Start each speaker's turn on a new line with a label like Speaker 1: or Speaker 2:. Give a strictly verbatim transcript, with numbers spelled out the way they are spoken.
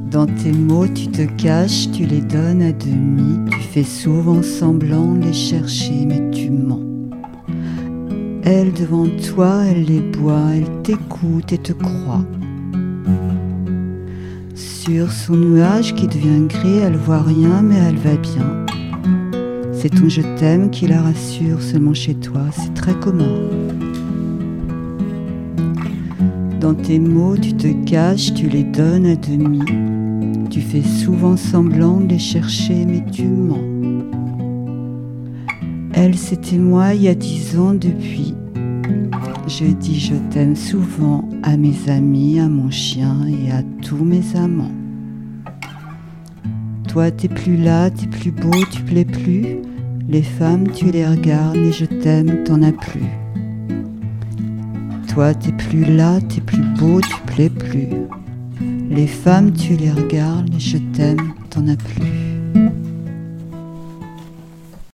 Speaker 1: Dans tes mots tu te caches, tu les donnes à demi, tu fais souvent semblant de les chercher mais tu mens. Elle devant toi, elle les boit, elle t'écoute et te croit. Sur son nuage qui devient gris, elle voit rien mais elle va bien. C'est ton je t'aime qui la rassure seulement chez toi, c'est très commun. Dans tes mots tu te caches, tu les donnes à demi. Tu fais souvent semblant de les chercher mais tu mens. Elle c'était moi il y a dix ans depuis. Je dis je t'aime souvent à mes amis, à mon chien et à tous mes amants. Toi t'es plus là, t'es plus beau, tu plais plus. Les femmes tu les regardes et je t'aime, t'en as plus. Toi t'es plus là, t'es plus beau, tu plais plus. Les femmes tu les regardes et je t'aime, t'en as plus.